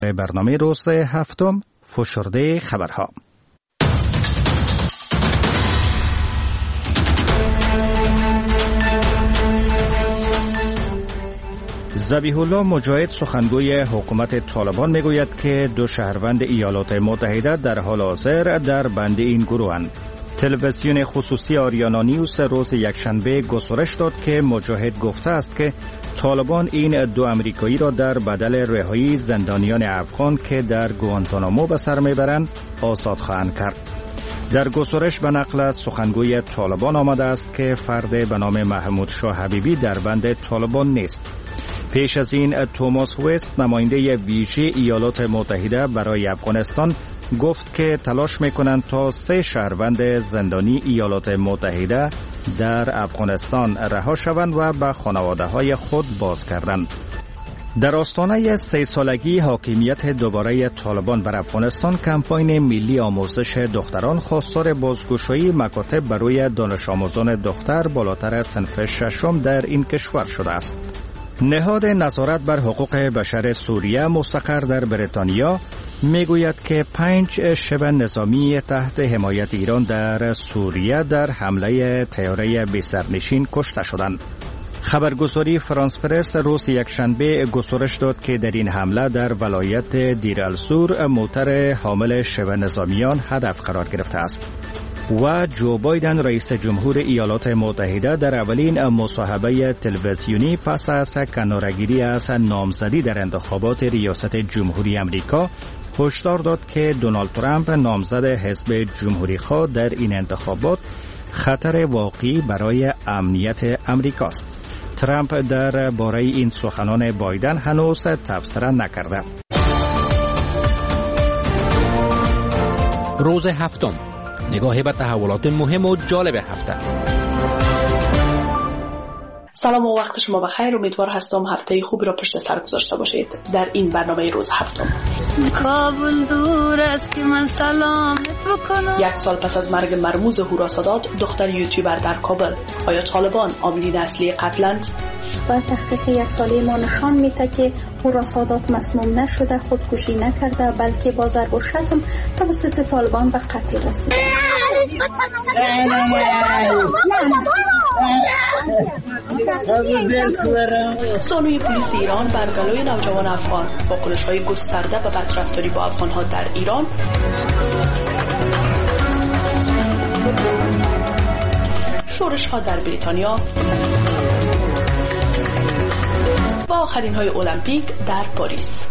برنامه روز هفتم فشرده خبرها. ذبیح الله مجاهد سخنگوی حکومت طالبان میگوید که 2 شهروند ایالات متحده در حال حاضر در بند این گروهند. تلویزیون خصوصی آریانا نیوز روز یکشنبه گزارش داد که مجاهد گفته است که طالبان این 2 امریکایی را در بدل رهایی زندانیان افغان که در گوانتانامو به سر میبرند آزاد خواهند کرد. در گزارش به نقل از سخنگوی طالبان آمده است که فرد به نام محمود شاه حبیبی در بند طالبان نیست. پیش از این توماس وست نماینده ویژه ایالات متحده برای افغانستان گفت که تلاش میکنند تا 3 شهروند زندانی ایالات متحده در افغانستان رها شوند و به خانواده های خود بازگردند. در آستانه 3 سالگی حاکمیت دوباره طالبان بر افغانستان، کمپاین ملی آموزش دختران خواستار بازگشایی مکاتب برای دانش آموزان دختر بالاتر از صنف 6 در این کشور شده است. نهاد نظارت بر حقوق بشر سوریه مستقر در بریتانیا میگوید که 5 شبه نظامی تحت حمایت ایران در سوریه در حمله طیاره بی سرنشین کشته شدند. خبرگزاری فرانس پرس روز یکشنبه گزارش داد که در این حمله در ولایت دیر الزور موتر حامل شبه نظامیان هدف قرار گرفته است. و جو بایدن رئیس جمهور ایالات متحده در اولین مصاحبه تلویزیونی پس از کناره‌گیری از نامزدی در انتخابات ریاست جمهوری آمریکا هشدار داد که دونالد ترامپ نامزد حزب جمهوری‌خواه در این انتخابات خطر واقعی برای امنیت امریکاست. ترامپ در باره این سخنان بایدن هنوز تفسیر نکرده. روز هفتم، نگاهی به تحولات مهم و جالب هفته. سلام و وقت شما بخیر. امیدوار هستم هفته خوبی را پشت سر گذاشته باشید. در این برنامه روز هفتم، کابل دور است که من سلامت بکنم. 1 سال پس از مرگ مرموز هورا سادات، دختر یوتیوبر در کابل، آیا طالبان عاملین اصلی قتلند؟ و تحقیق 1 ساله ما نشان میده که هورا سادات مسموم نشده، خودکشی نکرده، بلکه با ضرب و شتم توسط طالبان به قتل رسیده. سانوی پلیس ایران برگلوی نوجوان افغان، واکنش‌های گسترده به بدرفتاری با افغان‌ها در ایران. شورش‌ها در بریتانیا و آخرین های المپیک در پاریس.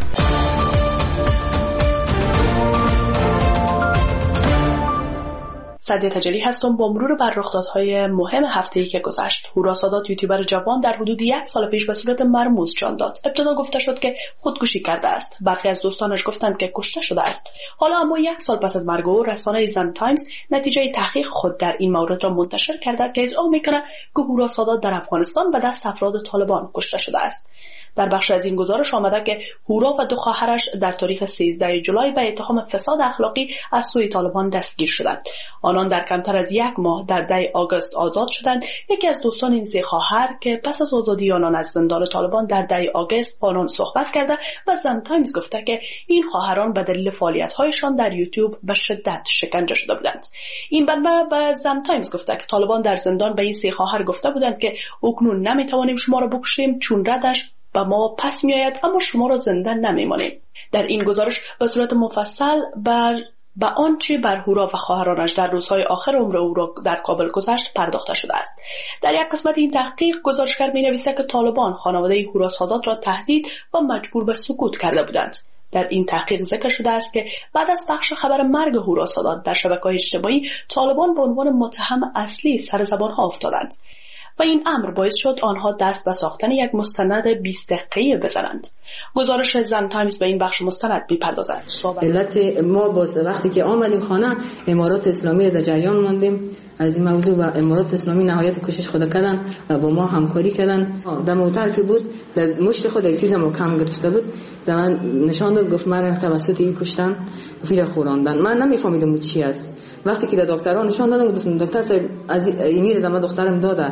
سعدیه تجلی هستم با مرور بر رخدادهای مهم هفته‌ای که گذشت. هورا سادات، یوتیوبر جوان، در حدود 1 سال پیش به صورت مرموز جان داد. ابتدا گفته شد که خودکشی کرده است. برخی از دوستانش گفتند که کشته شده است. حالا اما 1 سال پس از مرگ او، رسانه زن تایمز نتیجه تحقیق خود در این مورد را منتشر کرده که ادعا می‌کند که هورا سادات در افغانستان به دست افراد طالبان کشته شده است. در بخش از این گزارش آمده که هورا و 2 خواهرش در تاریخ 13 جولای به اتهام فساد اخلاقی از سوی طالبان دستگیر شدند. آنان در کمتر از 1 ماه در 10 آگوست آزاد شدند. یکی از دوستان این 3 خواهر که پس از آزادی آنان از زندان طالبان در 10 آگوست با آنان صحبت کرده و زن تایمز گفته که این خواهران به دلیل فعالیت‌هایشان در یوتیوب به شدت شکنجه شده بودند. این منبع به زن تایمز گفته که طالبان در زندان به این 3 خواهر گفته بودند که اکنون نمیتوانیم شما را بکشیم چون ردش با ما پس میآید، اما شما را زنده نمیمانیم. در این گزارش به صورت مفصل به آنچه بر هورا و خواهرانش در روزهای آخر عمر او را در کابل گذشت پرداخته شده است. در یک قسمت این تحقیق گزارشگر می‌نویسد که طالبان خانواده هورا سادات را تهدید و مجبور به سکوت کرده بودند. در این تحقیق ذکر شده است که بعد از پخش خبر مرگ هورا سادات در شبکه‌های اجتماعی، طالبان به عنوان متهم اصلی سر زبان‌ها افتادند و این امر باعث شد آنها دست به ساختن یک مستند 20 دقیقه‌ای بزنند. گزارش زن تایمز به این بخش مستند می‌پردازد. علت ما باز وقتی که آمدیم خانه، امارات اسلامی در جریان ماندیم از این موضوع و امارات اسلامی نهایت کوشش خود کردن و با ما همکاری کردن. در موتر که بود در مشت خود یک چیز محکم گرفته بود، به من نشان داد، گفت من توسط این کشتن فیل خوراندن. من نمی‌فهمیدم چی است. وقتی که دکترها نشان دادن، گفتم دکتر صاحب از اینی رو من دخترم داده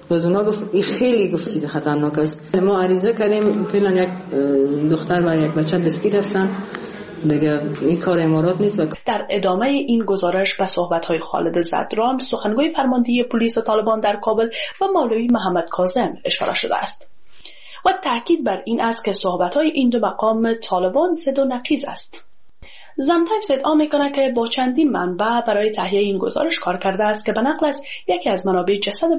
باز اونا گفت این خیلی گفت چیز خطرناک است. ما عریضه کردیم، فعلا یک دختر و یک بچه دستگیر هستن دیگه، این کار امارات نیست. در ادامه این گزارش به صحبت‌های خالد زدران، سخنگوی فرماندهی پلیس طالبان در کابل، و مولوی محمد کاظم اشاره شده است و تاکید بر این است که صحبت‌های این دو مقام طالبان ضد و نقیض است. زم تایمز ادعا میکنه که با چندین منبع برای تهیه این گزارش کار کرده است که به نقل از یکی از منابع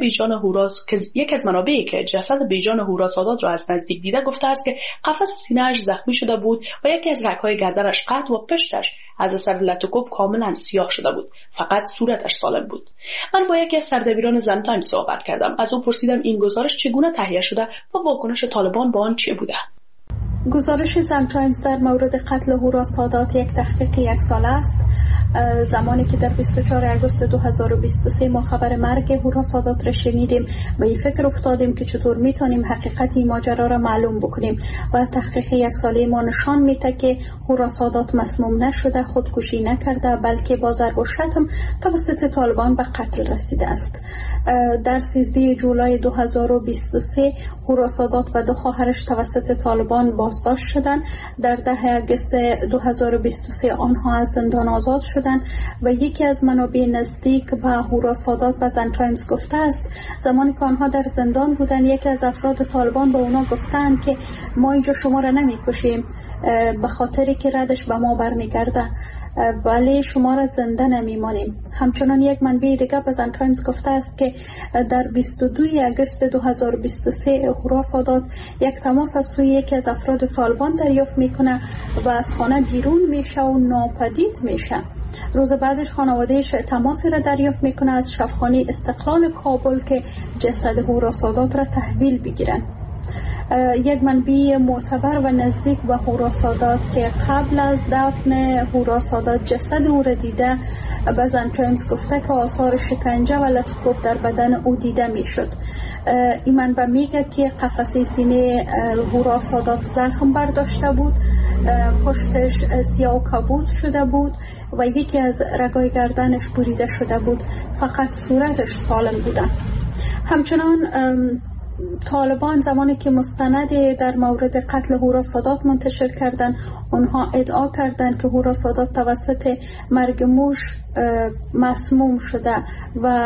که جسد بیجان هورا سادات را از نزدیک دیده گفته است که قفس سینه‌اش زخمی شده بود و یکی از رگ‌های گردنش قطع و پشتش از اثر لطوکوب کاملا سیاه شده بود، فقط صورتش سالم بود. من با یکی از سردبیران زم تایمز صحبت کردم. از او پرسیدم این گزارش چگونه تهیه شده و واکنش طالبان با آن چه بوده. گزارش زم تایمز در مورد قتل هورا سادات یک تحقیق 1 ساله است. زمانی که در 24 آگوست 2023 ما خبر مرگ هورا سادات را شنیدیم و این فکر افتادیم که چطور میتونیم حقیقت این ماجرا را معلوم بکنیم و تحقیق 1 ساله ما نشان میده که هورا سادات مسموم نشده، خودکشی نکرده، بلکه با ضرب و شتم توسط طالبان به قتل رسیده است. در 13 جولای 2023 هورا سادات و 2 خواهرش توسط طالبان بازداشت شدند. در 10 آگوست 2023 آنها از زندان آزاد شدند و یکی از منابع نزدیک به هورا سادات و زم تایمز گفته است زمانی که آنها در زندان بودند یکی از افراد طالبان به اونا گفتند که ما اینجا شما را نمی‌کشیم به خاطری که ردش به ما برمیگرده، ولی شما را زنده نمیمانیم. همچنان یک منبع دیگر به زم تایمز گفته است که در 22 آگوست 2023 هورا سادات یک تماس از سوی یکی از افراد طالبان دریافت میکنه و از خانه بیرون میشه و ناپدید میشه. روز بعدش خانوادهش تماسی را دریافت میکنه از شفاخانه استقلال کابل که جسد هورا سادات را تحویل بگیرن. یک منبع معتبر و نزدیک به هورا سادات که قبل از دفن هورا سادات جسد او را دیده به زم تایمز گفته که آثار شکنجه و لطوکوب در بدن او دیده میشد. این منبع میگه که قفسه سینه هورا سادات زخم برداشته بود، پشتش سیاه و کبود شده بود و یکی از رگای گردنش بریده شده بود، فقط صورتش سالم بوده. همچنان طالبان زمانی که مستند در مورد قتل هورا سادات منتشر کردند، اونها ادعا کردند که هورا سادات توسط مرگ موش مسموم شده و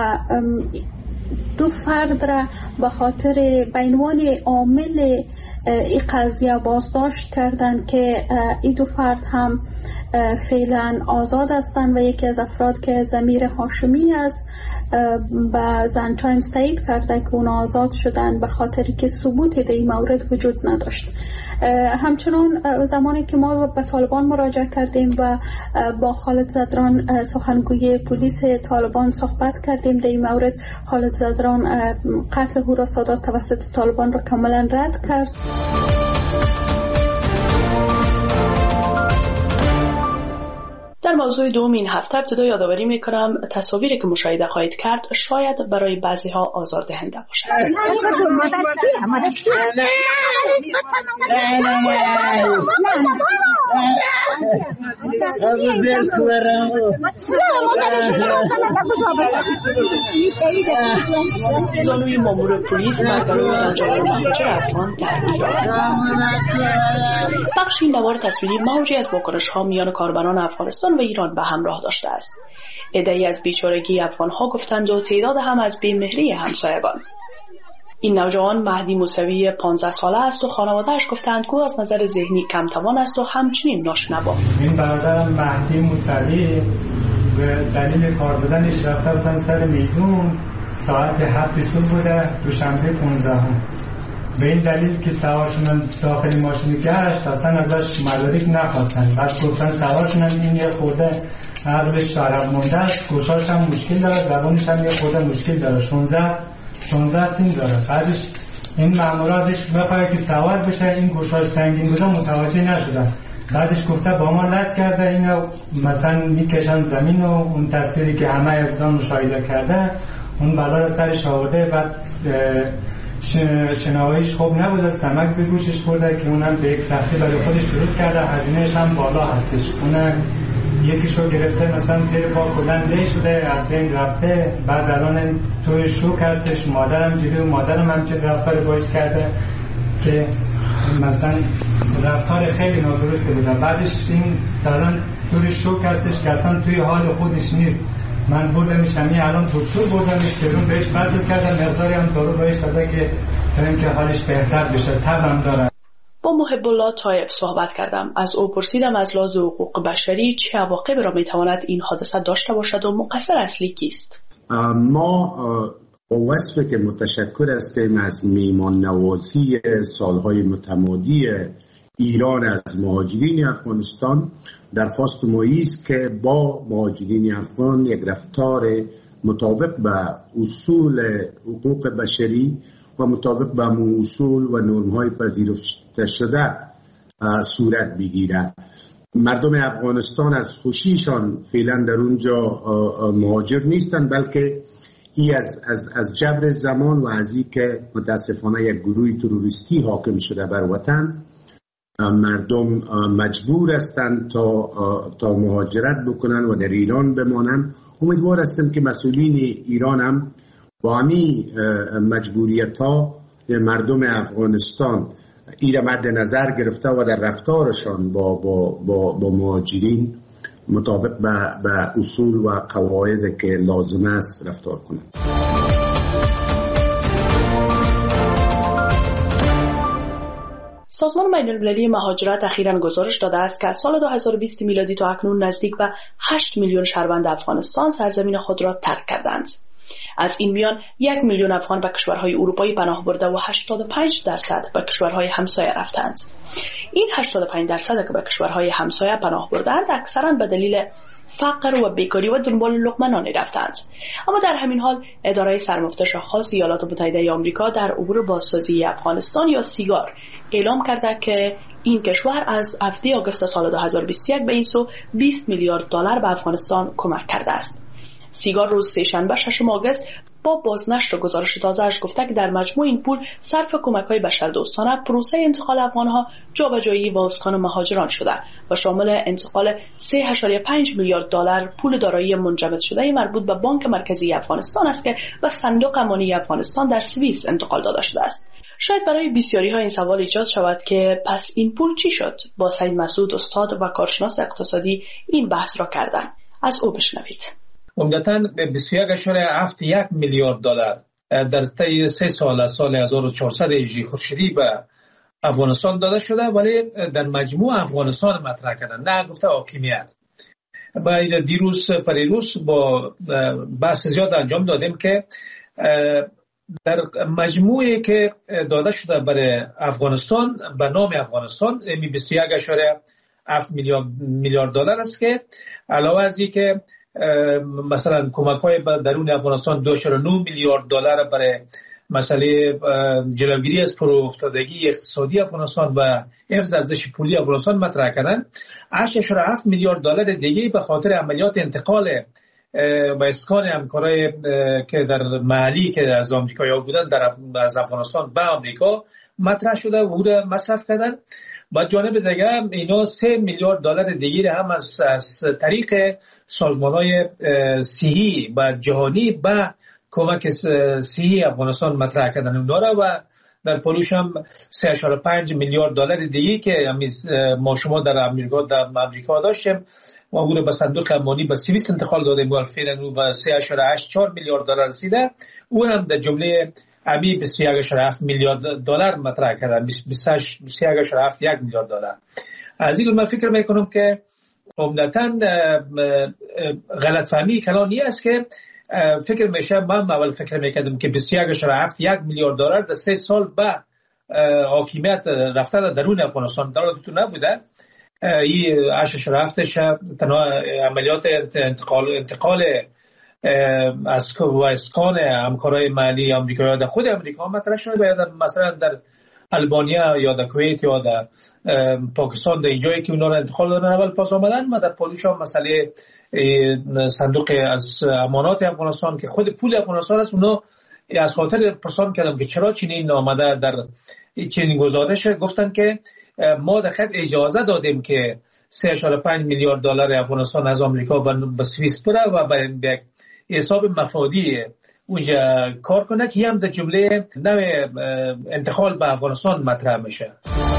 2 فرد را به خاطر به عنوان عامل این قضیه بازداشت کردند که این 2 فرد هم فعلا آزاد هستند و یکی از افراد که ضمیر هاشمی است با زم تایمز تایید کرده که اون آزاد شدن به خاطری که ثبوتی در این مورد وجود نداشت. همچنان زمانی که ما به طالبان مراجعه کردیم و با خالد زدران سخنگوی پلیس طالبان صحبت کردیم در این مورد، خالد زدران قتل هورا سادات توسط طالبان را کاملا رد کرد. در موضوع دوم این هفته ابتدا یادآوری میکنم تصاویری که مشاهده خواهید کرد شاید برای بعضی ها آزاردهنده باشد. زانوی مامور پلیس برای انجام مهاجر افغان در ایران. بخش این نوار تصویری موجی از واکنش ها میان کاربران افغانستان و ایران به همراه داشته است. عده‌ای از بیچارگی افغان ها گفتند و تعداد هم از بی‌مهری همسایگان. این نوجوان مهدی موسوی 15 ساله است و خانواده‌اش گفتند که از نظر ذهنی کم توان است و همچنین ناشنوا. این برادرم مهدی موسوی به دلیل کار بودنش رفته بودن سر میدون، ساعت 7 صبح بوده، دوشنبه 15. به این دلیل که سوارشون داخل ماشین گشت اصلا ازش مدارک نخواستن. بعد گفتن سوارشون این یه خورده عقلش دارم مونده است، گوشاش هم مشکل داره، زبانش هم یه خورده مشکل داره، 16 سین داره. بعدش این مامورا ازش بخواه که سوار بشه، این گوشاش سنگین بوده متوجه نشده. بعدش گفته با ما لج کرده، اینو مثلا میکشن زمین و اون تصویری که همه افغان مشاهده کرده اون بلا رو سرش آورده. بعد شنواییش خوب نبوده، سمک به گوشش برده که اونم به یک سختی برای خودش درست کرده، هزینه‌اش هم بالا هستش. اونم یکیشو گرفته مثلا زیر پا کلن له شده، از بین رفته، بعد الان توی شوک هستش. مادرم جلوی مادرم هم چه رفتار باش کرده که مثلا رفتار خیلی نادرسته بوده. بعدش این الان توی شوک هستش که اصلا توی حال خودش نیست. من بردمش الان دکتر بردمش که رو بهش فضل کردم، مقداری هم دارو بهش داده که تا اینکه حالش بهتر بشه. تبم داره. با محب الله طایب صحبت کردم. از او پرسیدم از لحاظ حقوق بشری چه عواقبی را میتواند این حادثه داشته باشد و مقصر اصلی کیست؟ ما وصفه که متشکر هستیم از میمان نوازی سالهای متمادی ایران از مهاجرین افغانستان. درخواست ما است که با مهاجرین افغان یک رفتار مطابق به اصول حقوق بشری و مطابق به اصول و نرم‌های پذیرفته شده صورت بگیرد. مردم افغانستان از خوشیشان فعلا در اونجا مهاجر نیستند، بلکه ای از جبر زمان و از این که متاسفانه یک گروه تروریستی حاکم شده بر وطن، مردم مجبور هستند تا مهاجرت بکنن و در ایران بمانند. امیدوار هستم که مسئولین ایران هم با همین مجبوریت ها مردم افغانستان این مد نظر گرفته و در رفتارشان با مهاجرین مطابق به اصول و قواعد که لازم است رفتار کنند. سازمان بین‌المللی مهاجرت اخیراً گزارش داده است که از سال 2020 میلادی تا اکنون نزدیک به 8 میلیون شهروند افغانستان سرزمین خود را ترک کردند. از این میان 1 میلیون افغان به کشورهای اروپایی پناه برده و 85% به کشورهای همسایه رفتند. این 85% که به کشورهای همسایه پناه بردند اکثراً به دلیل فقر و بیکاری و دنبال لقمه نانی رفتند. اما در همین حال اداره سرمفتش خاص ایالات متحده آمریکا در امور بازسازی افغانستان یا سیگار اعلام کرده که این کشور از 7 آگوست سال 2021 به این سو 20 میلیارد دلار به افغانستان کمک کرده است. سیگار روز سه‌شنبه 6 آگوست با بازنشر گزارش تازه‌اش گفته که در مجموع این پول صرف کمک‌های بشردوستانه، پروسه انتقال افغان‌ها، جابجایی و اسکان مهاجران شده و شامل انتقال 3.5 میلیارد دلار پول دارایی منجمد شده مربوط به بانک مرکزی افغانستان است که به صندوق امانی افغانستان در سوئیس انتقال داده شده است. شاید برای بسیاری‌ها این سوال ایجاد شود که پس این پول چی شد؟ با سید مسعود استاد و کارشناس اقتصادی این بحث را کردن. از او بشنوید. عمدتاً به 21.71 میلیارد دلار در طی 3 سال از سال 1400 هجری خورشیدی به افغانستان داده شده، ولی در مجموع افغانستان مطرح کردن، نه گفته حاکمیت. با دیروز پریروز با بحث زیاد انجام دادیم که در مجموعی که داده شده برای افغانستان به نام افغانستان 21.7 میلیارد دلار است که علاوه از این که مثلا کمک‌های درون افغانستان 2.9 میلیارد دلار برای مسئله جلوگیری از پرافتادگی اقتصادی افغانستان و حفظ ارزش پولی افغانستان مطرح کردن، 8.7 میلیارد دلار دیگه به خاطر عملیات انتقال و اسکان همکارای که در محلی که از آمریکایی‌ها بودن از افغانستان به آمریکا مطرح شده و بوده مصرف کردن. با جانب دیگه اینا 3 میلیارد دلار دیگه هم از طریق سازمان‌های صحی و جهانی به کمک صحی افغانستان مطرح کردن اونا را و در پولش هم 3.5 میلیارد دلار دیگه که ما شما در امریکا داشتیم ما بوده به صندوق امانی به سوئیس انتقال دادیم و فعلا او به 3.84 میلیارد دلار رسیده. اون هم در جمله امی 21.7 میلیارد دلار مطرح کردن، 23.71 میلیارد دلار. از این من فکر میکنم که عمدتاً غلط فهمی کلانی است که فکر میشه من اول فکر میکردم که 21.71 میلیارد دلار در 3 سال به حاکمیت رفته در افغانستان دولت تو نبوده. این 8.7 تنها عملیات انتقال اسکان همکارای محلی آمریکا در خود آمریکا مطرح شده، مثلا در البانیا یا در کویت یا در پاکستان در اینجایی که اونا رو انتقال دادن اول پاس آمدن و در پولش هم مسئله صندوق از امانات افغانستان که خود پول افغانستان است اونا از خاطر پرسان کردم که چرا چنین آمده در چنین گزارش. گفتن که ما در خط اجازه دادیم که 3.5 میلیارد دلار افغانستان از آمریکا به سوئیس بره و به یک حساب مفادی اونجا کار کنه که هم در جمله نوع انتقال به افغانستان مطرح میشه.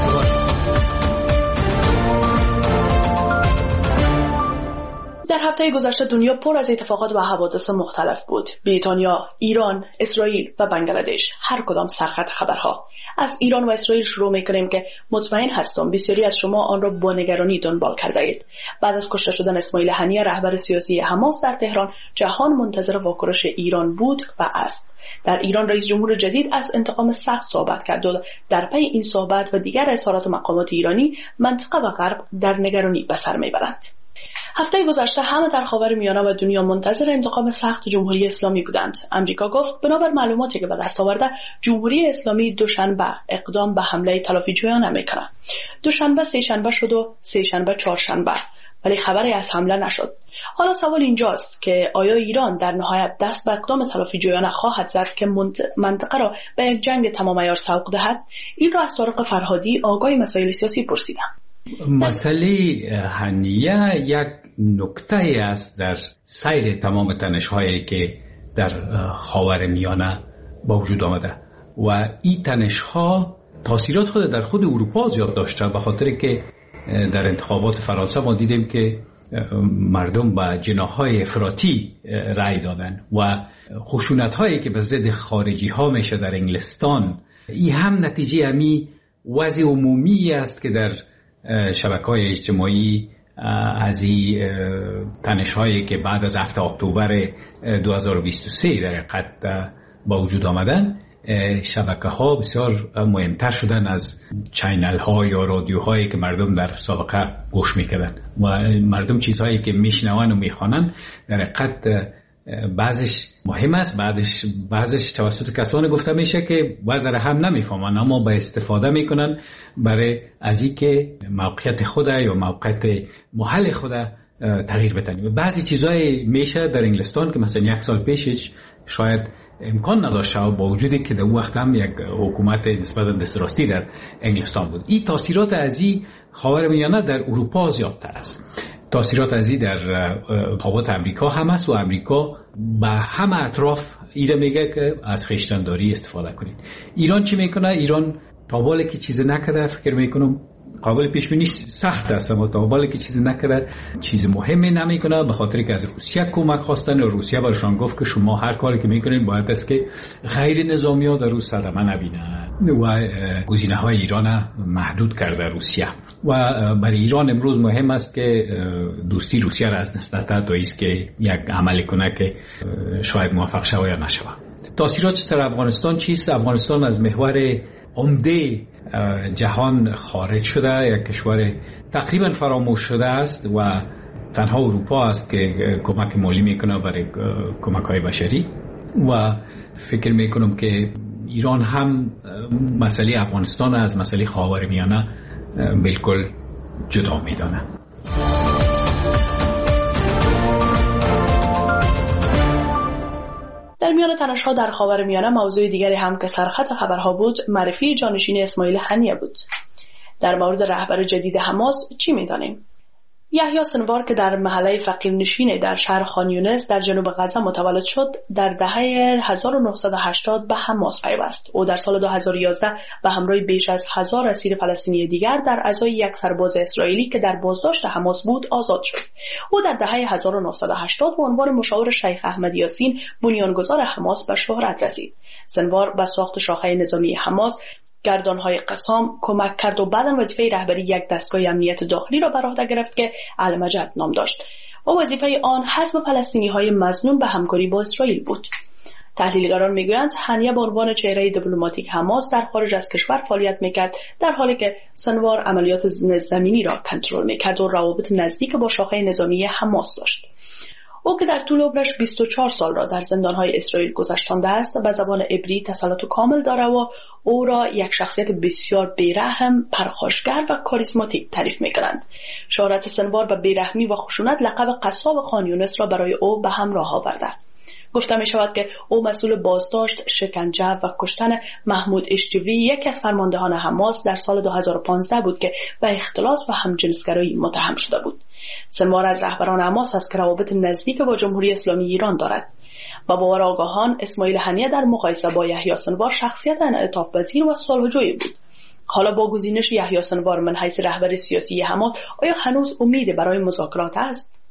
در هفته گذشته دنیا پر از اتفاقات و حوادث مختلف بود. بریتانیا، ایران، اسرائیل و بنگلادش، هر کدام سرخط خبرها. از ایران و اسرائیل شروع می‌کنیم که مطمئن هستم بسیاری از شما آن را با نگرانی دنبال کرده اید. بعد از کشته شدن اسماعیل هنیه رهبر سیاسی حماس در تهران، جهان منتظر واکنش ایران بود و است. در ایران رئیس جمهور جدید از انتقام سخت صحبت کرد و در پی این صحبت و دیگر اظهارات مقامات ایرانی، منطقه و غرب در نگرانی به سر میبرند. هفته گذشته همه در خاورمیانه و دنیا منتظر انتقام سخت جمهوری اسلامی بودند. امریکا گفت بنابر معلوماتی که به دست آورده جمهوری اسلامی دوشنبه اقدام به حمله تلافی‌جویانه میکنه. دوشنبه سه‌شنبه شد و سه‌شنبه چهارشنبه، ولی خبری از حمله نشد. حالا سوال اینجاست که آیا ایران در نهایت دست به اقدام تلافی‌جویانه خواهد زد که منطقه را به یک جنگ تمام عیار سوق دهد؟ این را از طارق فرهادی آگاه مسائل سیاسی پرسیدم. مسئله هنیه یک نکته است در سیر تمام تنش‌هایی که در خاورمیانه با وجود آمده و این تنش‌ها تاثیرات خود در خود اروپا زیاد داشته، به خاطر که در انتخابات فرانسه ما دیدیم که مردم با جناح‌های افراطی رأی دادن و خشونت‌هایی که به ضد خارجی‌ها میشه در انگلستان، این هم نتیجه همی وضع عمومی است که در شبکه‌های اجتماعی از این تنش‌هایی که بعد از 7 اکتبر 2023 در حقیقت با وجود آمدن، شبکه‌ها بسیار مهمتر شدن از چینل‌ها یا رادیوهایی که مردم در سابقه گوش می‌کردن و مردم چیزهایی که میشنون و میخوانن در حقیقت بعضش مهم است، بعضش توسط کسانی گفته میشه که وزر هم نمیفهمن، اما با استفاده میکنن برای از این که موقعیت خود یا موقعیت محل خود تغییر بدن. بعضی چیزای میشه در انگلستان که مثلا 1 سال پیشش شاید امکان نداشته و با وجودی که در اون وقت هم یک حکومت نسبتا دستراستی در انگلستان بود. این تاثیرات از این خاورمیانه در اروپا زیادتر است. تاثیرات از این در انتخابات امریکا هم است و امریکا به همه اطراف ایره میگه که از خویشتنداری استفاده کنید. ایران چی میکنه؟ ایران تا بالا که چیز نکرده، فکر میکنم قابل پیش بینی سخت است، اما تا بالا که چیز نکرده چیز مهمی نمیکنه، به خاطر که از روسیه کمک خواستن و روسیه برشان گفت که شما هر کاری که میکنین باید است که غیر نظامی ها در روز صدمه نبینن و گزینه های ایران محدود کرده روسیه. و برای ایران امروز مهم است که دوستی روسیه را از دست نده تا است که یک عملی کنه که شاید موفق شود یا نشود. تاثیرات در افغانستان چیست؟ افغانستان از محور عمده جهان خارج شده، یک کشور تقریبا فراموش شده است و تنها اروپا است که کمک مالی میکنه برای کمک‌های بشری و فکر میکنم که ایران هم مسئله افغانستان از مسئله خاورمیانه بالکل جدا میدانه. در میان تنش‌ها در خاورمیانه موضوع دیگری هم که سرخط خبرها بود معرفی جانشین اسماعیل هنیه بود. در مورد رهبر جدید حماس چی می‌دانیم؟ یحیی سنوار که در محله فقیرنشین در شهر خان یونس در جنوب غزه متولد شد، در دهه 1980 به حماس پیوست. او در سال 2011 به همراه بیش از 1000 اسیر فلسطینی دیگر در ازای یک سرباز اسرائیلی که در بازداشت حماس بود آزاد شد. او در دهه 1980 به عنوان مشاور شیخ احمد یاسین بنیانگذار حماس به شهرت رسید. سنوار به ساخت شاخه نظامی حماس گردانهای قسام کمک کرد و بعداً وظیفه رهبری یک دستگاه امنیت داخلی را بر عهده گرفت که المجد نام داشت و وظیفه آن حزم فلسطینی‌های مظنون به همکاری با اسرائیل بود. تحلیلگران میگویند هنیه به عنوان چهره دیپلماتیک حماس در خارج از کشور فعالیت میکرد، در حالی که سنوار عملیات زمینی را کنترل میکرد و روابط نزدیک با شاخه نظامی حماس داشت. او که در طول عمرش 24 سال را در زندانهای اسرائیل گذشتانده است، به زبان عبری تسلط کامل داره و او را یک شخصیت بسیار بیرحم، پرخاشگر و کاریسماتیک تعریف می‌کنند. شهرت سنوار به بیرحمی و خشونت لقب قصاب خان یونس را برای او به همراه آورده. گفته می شود که او مسئول بازداشت، شکنجه و کشتن محمود اشتیوی، یکی از فرماندهان حماس، در سال 2015 بود که به اختلاس و همجنسگرایی متهم شده بود. سنوار از رهبران حماس است که روابط نزدیک با جمهوری اسلامی ایران دارد. با باور آگاهان، اسماعیل هنیه در مقایسه با یحیی سنوار شخصیت انعطاف پذیر و صلح‌جوی بود. حالا با گزینش یحیی سنوار من حیث رهبر سیاسی حماس، آیا هنوز امیدی برای مذاکرات است؟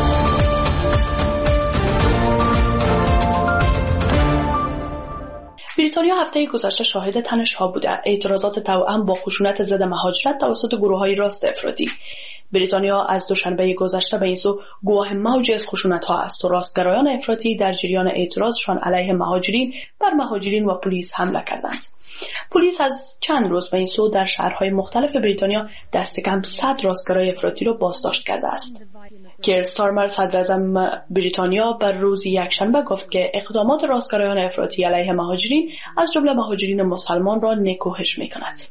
بریتانیا هفته گذشته شاهد تنش‌ها بوده. اعتراضات توأم با خشونت ضد مهاجرت توسط گروه‌های راست افراطی. بریتانیا از دوشنبه گذشته به این سو گواه موجی از خشونت‌ها است و راستگرایان افراطی در جریان اعتراضشان علیه مهاجرین بر مهاجرین و پلیس حمله کردند. پلیس از چند روز به این سو در شهرهای مختلف بریتانیا دست کم 100 راستگرای افراطی را بازداشت کرده است. کیر استارمر صدراعظم بریتانیا بر روز یکشنبه گفت که اقدامات راستگرایان افراطی علیه مهاجرین از جمله مهاجرین مسلمان را نکوهش می‌کند.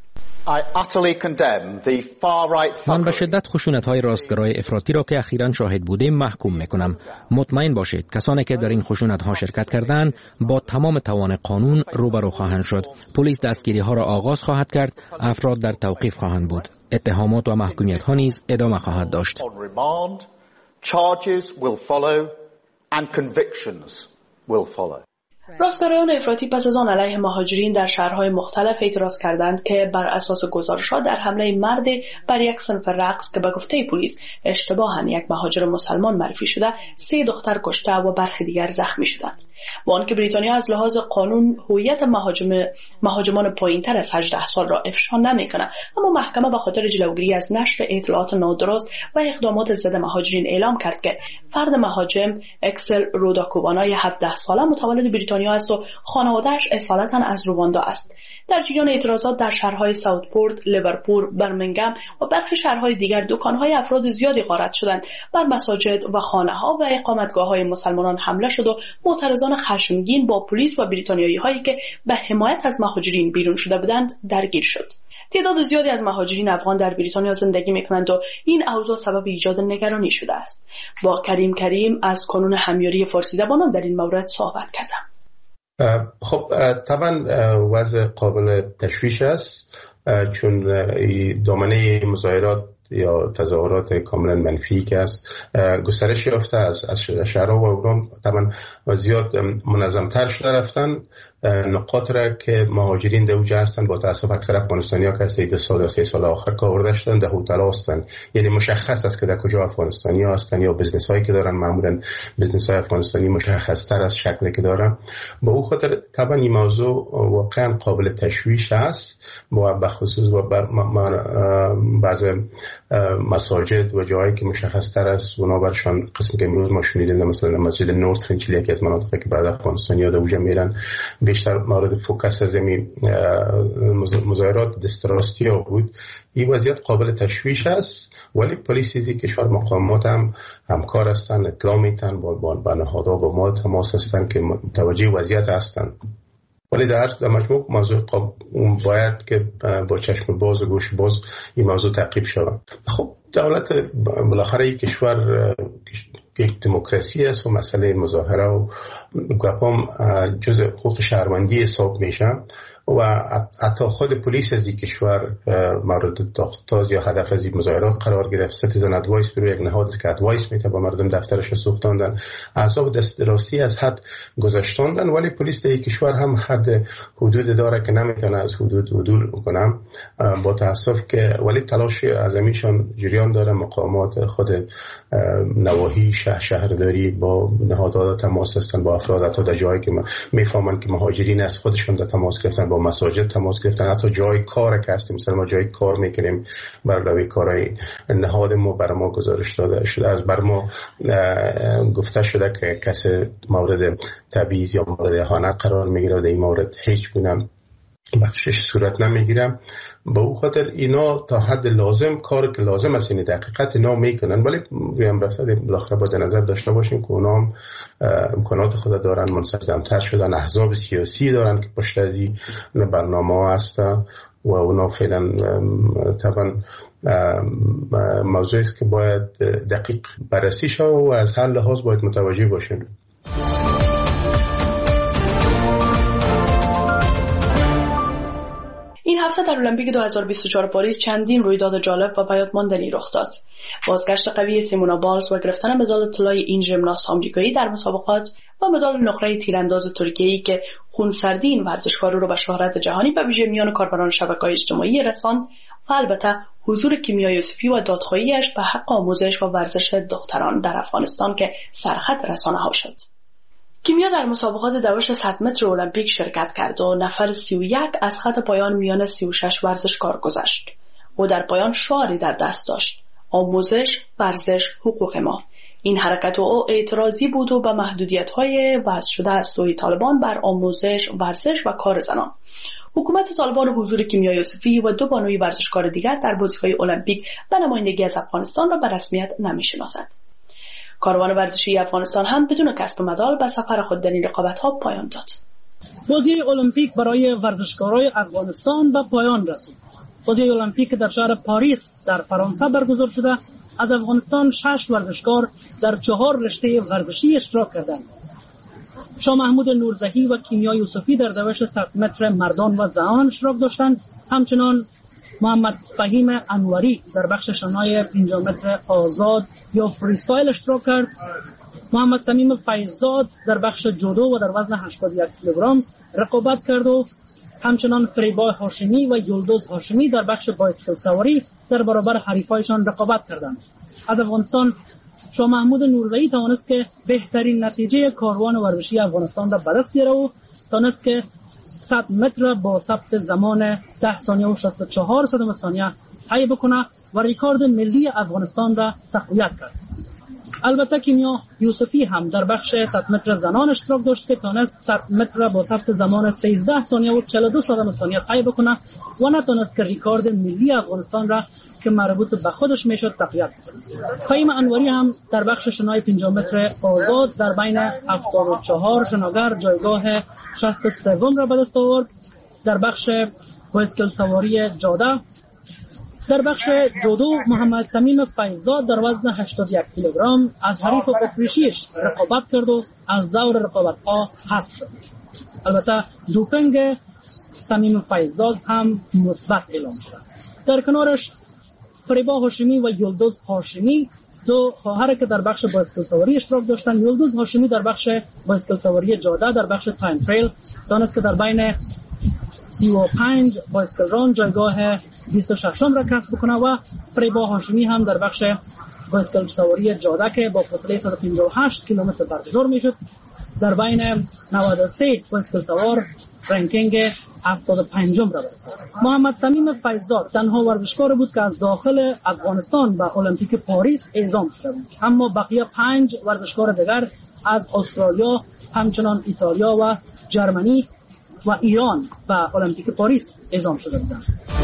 من به شدت خشونت‌های راستگرای افراطی را که اخیراً شاهد بودیم محکوم می‌کنم. مطمئن باشید کسانی که در این خشونت‌ها شرکت کردند با تمام توان قانون روبرو خواهند شد. پلیس دستگیری‌ها را آغاز خواهد کرد، افراد در توقیف خواهند بود. اتهامات و محکومیت‌ها نیز ادامه خواهد داشت. راستگرایان افراطی پس از آن علیه مهاجرین در شهرهای مختلف اعتراض کردند که بر اساس گزارش‌ها در حمله مردی بر یک صنف رقص که به گفته پلیس اشتباهاً یک مهاجر مسلمان معرفی شده 3 دختر کشته و برخی دیگر زخمی شدند. با آنکه بریتانیا از لحاظ قانون هویت مهاجمان پایین‌تر از 18 سال را افشا نمی‌کند، اما محکمه به خاطر جلوگیری از نشر اطلاعات نادرست و اقدامات ضد مهاجرین اعلام کرد که فرد مهاجم اکسل روداکوبانای 17 ساله متولد بریتانیا است و خانواده‌اش اصالتاً از رواندا است. در جریان اعتراضات در شهرهای ساوتپورت، لیورپول، برمنگهم و برخی شهرهای دیگر دکان‌های افراد زیادی غارت شدند. بر مساجد و خانه‌ها و اقامتگاه‌های مسلمانان حمله شد و معترضان خشمگین با پلیس و بریتانیایی‌هایی که به حمایت از مهاجرین بیرون شده بودند درگیر شد. تعداد زیادی از مهاجرین افغان در بریتانیا زندگی می‌کنند و این اوضاع سبب ایجاد نگرانی شده است. با کریم از کانون همیاری فارسی زبانان در این مورد صحبت کردم. خب طبعا وضع قابل تشویش است، چون دامنه مظاهرات یا تظاهرات کاملا منفی که است گسترش یافته از شهرها و اونام طبعا زیاد منظم‌تر شده رفتن. نقاط را که مهاجرین در اوجه هستند با تاسف اکثر افغانستانی‌ها که از 2 سال یا 3 سال آخر کار آورده شدن در هتل هستند، یعنی مشخص است که در کجا افغانستانی‌ها هستند یا بزنس‌هایی که دارن، معمولاً بزنس‌های افغانستانی مشخص‌تر از شکلی که دارن. با او خاطر طبعا این موضوع واقعاً قابل تشویش است و به خصوص بعض مساجد و جایی که مشخص‌تر است اونا برشان قسمی که امروز ما شنیدیم مثلا مسجد نورت فینچلی یکی از مناطقی که بعد افغانستانی‌ها در اوجه میرن بیشتر مورد فوکس از این مظاهرات دستراستی ها بود. این وضعیت قابل تشویش است، ولی پلیس از کشور مقامات هم همکار هستند، اطلاع میتن با نهادها با ما تماس هستند که متوجه وضعیت هستند. ولی در مجموع موضوع باید که با چشم باز و گوش باز این موضوع تعقیب شود. خب دولت بالاخره یک کشور یک دموکراسی است و مسئله مظاهره و گپام جز حقوق شهروندی حساب میشه و حتی خود پلیس از این کشور مورد تاخت یا هدف از این مظاهرات قرار گرفت. سیتیزن ادوایس برای یک نهاد است که ادوایس میده با مردم دفترش سوختاندن، اعصاب دسترسی از حد گذاشتاندن، ولی پلیس در این کشور هم حد حدود داره که نمیتونه از حدود عدول کنه با تاسف که ولی تلاش عظیمیشان جریان داره. مقامات خود نواحی شهرداری با نهادها تماس هستن، با افراد حتی در جایی که میفهمن که مهاجرین از خودشون در تماس گرفتن، با مساجد تماس گرفتن، حتی جای کار که هستیم مثلا ما جای کار میکنیم برای کارهای نهاد ما بر ما گزارش داده شده، از بر ما گفته شده که کسی مورد تبعیض یا مورد اهانت قرار میگیره و در این مورد هیچ گونه بخشش صورت نمیگیره. با او خاطر اینا تا حد لازم کار که لازم است این دقیقت اینا میکنن، ولی رویم رفته بالاخره باید نظر داشته باشیم که اونا هم امکانات خود دارن، منسجم‌تر شدن، احزاب سیاسی دارن که پشت از این برنامه ها هستن و اونا فعلا طبعا موضوعی است که باید دقیق بررسی شود و از هر لحاظ باید متوجه باشیم. این هفته در المپیک 2024 پاریس چندین رویداد جالب و بیاد ماندنی رخ داد. بازگشت قوی سیمونا بالز و گرفتن مدال طلای این ژیمناست آمریکایی در مسابقات و مدال نقره تیرانداز ترکیه‌ای که خونسردی این ورزشکار رو به شهرت جهانی به ویژه میان کاربران شبکه‌های اجتماعی رساند و البته حضور کیمیا یوسفی و دادخواهیش به حق آموزش و ورزش دختران در افغانستان که سرخط رسانه‌ها شد. کیمیا در مسابقات دوش 100 متر المپیک شرکت کرد و نفر 31 از خط پایان میان 36 ورزشکار گذشت. او در پایان شعاری در دست داشت: آموزش، ورزش، حقوق ما. این حرکت او اعتراضی بود و به محدودیت‌های وضع شده از سوی طالبان بر آموزش، ورزش و کار زنان. حکومت طالبان حضور کیمیا یوسفی و 2 بانوی ورزشکار دیگر در بازی‌های المپیک به نمایندگی از افغانستان را به رسمیت نمی‌شناسد. کاروان ورزشی افغانستان هم بدون کسب مدال به سفر خود در این رقابت‌ها پایان داد. بازی المپیک برای ورزشکارای افغانستان به پایان رسید. بازی المپیک در شهر پاریس در فرانسه برگزار شده. از افغانستان 6 ورزشکار در 4 رشته ورزشی اشتراک کردند. شاه محمود نورزهی و کیمیا یوسفی در دوش 100 متر مردان و زنان اشتراک داشتند. همچنان محمد فهیم انوری در بخش شنای 50 متر آزاد یا فریستایل اشتراک کرد. محمد صمیم فیضزاد در بخش جودو و در وزن 81 کیلوگرم رقابت کرد و همچنان فریبا هاشمی و یلدوز هاشمی در بخش بایسکل سواری در برابر حریفایشان رقابت کردند. از افغانستان شاه محمود نورزهی توانست که بهترین نتیجه کاروان ورزشی افغانستان را به دست بیاره و توانست که 100 متر با ثبت زمان 10 ثانیه و 64 صدم ثانیه طی بکنه و رکورد ملی افغانستان را تقویت کرد. البته کیمیا یوسفی هم در بخش 100 متر زنان اشتراک داشت که توانست 100 متر با ثبت زمان 13 ثانیه و 42 صدم ثانیه طی بکنه و نتونست که رکورد ملی افغانستان را که مربوط به خودش میشد تقویت کنه. فهیم انوری هم در بخش شنای 50 متر آزاد در بین 74 شناگر جایگاه 63 را به دست آورد. در بخش بایسکل سواری جاده در بخش جودو محمد صمیم فیضزاد در وزن 81 کیلوگرم از حریف اتریشیش رقابت کرد و از دور رقابت‌ها حذف شد. البته دوپینگ صمیم فیضزاد هم مثبت اعلام شد. در کنارش فریبا هاشمی و یلدوز هاشمی 2 خواهر که در بخش بایسکل سواری اشتراک داشتند. یلدوز هاشمی در بخش بایسکل سواری جاده در بخش تایم تریل دانست که در بین 35 بایسکل ران جایگاه 26 را کسب بکنه و فریبا هاشمی هم در بخش بایسکل سواری جاده که با فاصله 158 کیلومتر برگزار میشد در بین 93 بایسکل سوار رنکینگ 75 را برساند. محمد صمیم فیضزاد تنها ورزشکار بود که از داخل افغانستان به المپیک پاریس اعزام شده بود، اما بقیه 5 ورزشکار دیگر از استرالیا، همچنان ایتالیا و جرمنی و ایران به المپیک پاریس اعزام شده بودند.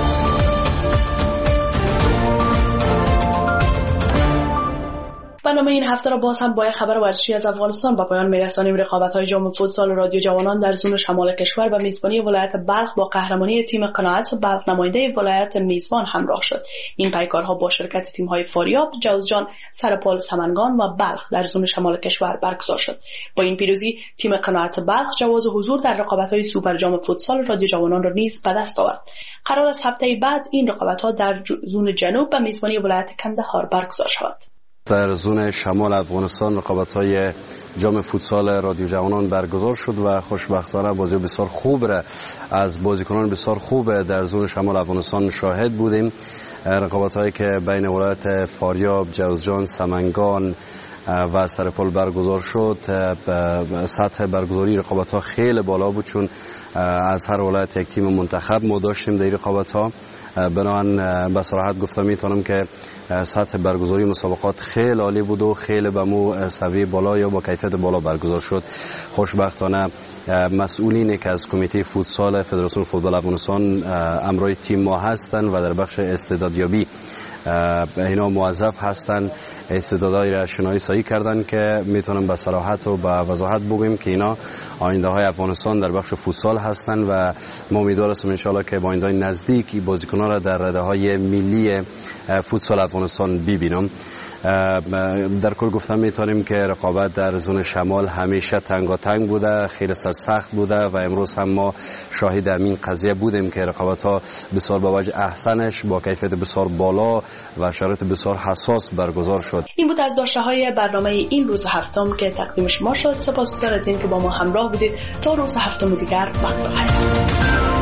برنامه این هفته را باز هم با خبر ورزشی از افغانستان به پایان می‌رسانیم. رقابت‌های جام فوتسال رادیو جوانان در زون شمال کشور به میزبانی ولایت بلخ با قهرمانی تیم قناعت بلخ نماینده ولایت میزبان همراه شد. این پیکارها با شرکت تیم‌های فاریاب، جوزجان، سرپال، سمنگان و بلخ در زون شمال کشور برگزار شد. با این پیروزی تیم قناعت بلخ جواز حضور در رقابت‌های سوپر جام فوتسال رادیو جوانان را نیز به دست آورد. قرار است هفته بعد این رقابت‌ها در زون جنوب به میزبانی ولایت کندهار برگزار شود. در زون شمال افغانستان رقابت‌های جام فوتسال رادیو جوانان برگزار شد و خوشبختانه بازی بسیار خوب را از بازیکنان بسیار خوب در زون شمال افغانستان شاهد بودیم. رقابت‌هایی که بین ولایت فاریاب، جوزجان، سمنگان و سرپال برگزار شد. سطح برگزاری رقابت‌ها خیلی بالا بود، چون از هر ولایت یک تیم منتخب ما داشتیم در این رقابت‌ها. بنابراین به صراحت گفتم میتونم که سطح برگزاری مسابقات خیلی عالی بود و خیلی به مو سویه بالا یا با کیفیت بالا برگزار شد. خوشبختانه مسئولینی که از کمیته فوتسال فدراسیون فوتبال افغانستان امروی تیم ما هستند و در بخش استعدادیابی اینا موظف هستند استعدادهای را شناسایی کردن که میتونم به صراحت و به وضاحت بگویم که اینا آینده های افغانستان در بخش فوتسال هستند و ما امیدوار هستیم ان شاءالله که با آینده نزدیک بازیکنان را در رده های ملی فوتسال افغانستان ببینم. در کل گفتم میتونیم که رقابت در زون شمال همیشه تنگاتنگ بوده، خیلی سرسخت بوده و امروز هم ما شاهد همین قضیه بودیم که رقابت ها بسیار با وجه احسنش با کیفیت بسیار بالا و شرایط بسیار حساس برگزار شد. این بود از داشته های برنامه این روز هفتم که تقدیم شما شد. سپاسگزار از این که با ما همراه بودید. تا روز هفتم دیگر وقت بخیر.